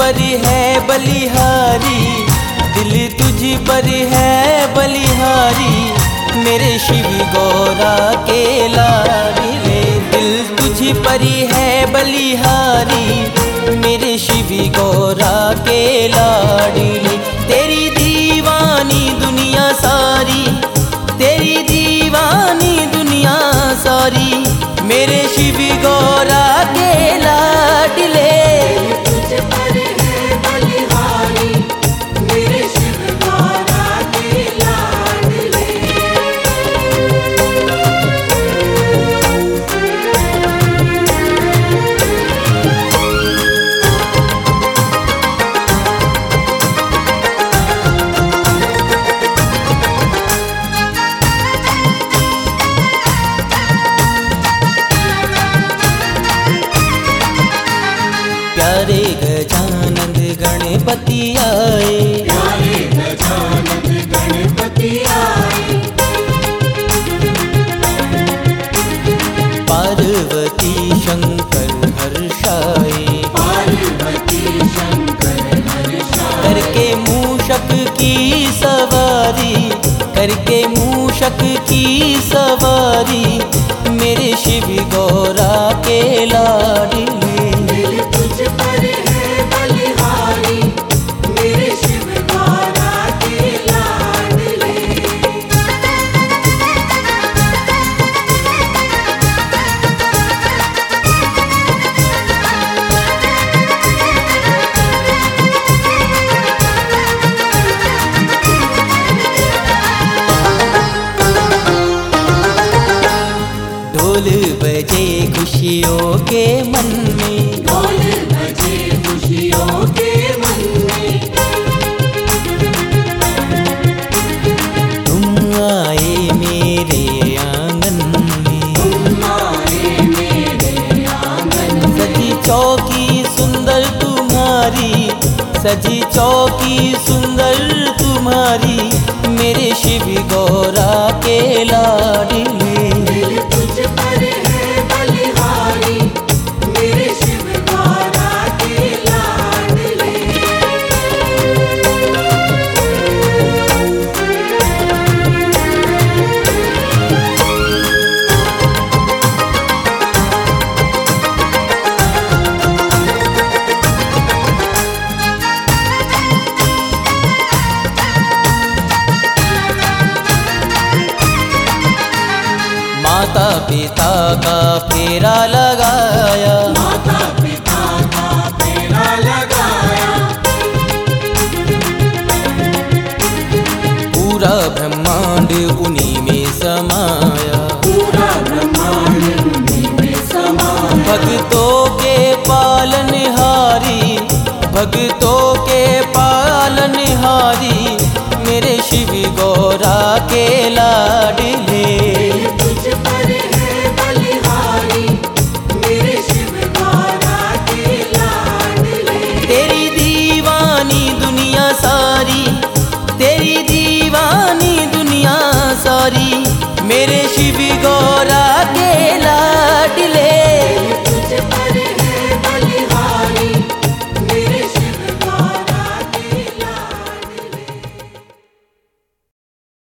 पर है बलिहारी, दिल तुझ पर है बलिहारी, मेरे शिव गौरा के लाडले। दिल तुझ पर है बलिहारी, मेरे शिव गौरा के लाडले। तेरी दीवानी दुनिया सारी, तेरी दीवानी दुनिया सारी, मेरे शिव गौरा के लाडले। तुझ पर है बलिहारी, मेरे शिव गौरा के लाडले। प्यारे गजानंद गणपति आए, प्यारे गजानन गणपति आए, पार्वती शंकर हर्षाए। पार्वती शंकर हर्षाए। करके मूषक की सवारी, करके मूषक की सवारी, मेरे शिव गौरा के लाडले। दिल तुझ पर है बलिहारी, मेरे शिव गौरा के लाडले। ढोल बजे खुशियों के मन में, ढोल बजे खुशियों के मन में, तुम आए मेरे आंगन में। तुम आए मेरे आंगन में। सजी चौकी सुंदर तुम्हारी, सजी चौकी सुंदर तुम्हारी, मेरे शिव गौरा के लाडले। दिल तुझ पर है बलिहारी, मेरे शिव गौरा के लाडले। माता पिता का फेरा लगाया, माता पिता का फेरा लगाया, पूरा ब्रह्मांड उन्हीं में समाया। पूरा ब्रह्मांड उन्हीं में समाया। भक्तों के पालनहारी, भक्तों के पालनहारी, मेरे शिव गौरा के लाडले। तुझ पर है बलिहारी, मेरे शिव गौरा के लाडले। तेरी दीवानी दुनिया सारी, तेरी दीवानी दुनिया सारी, मेरे शिव गौरा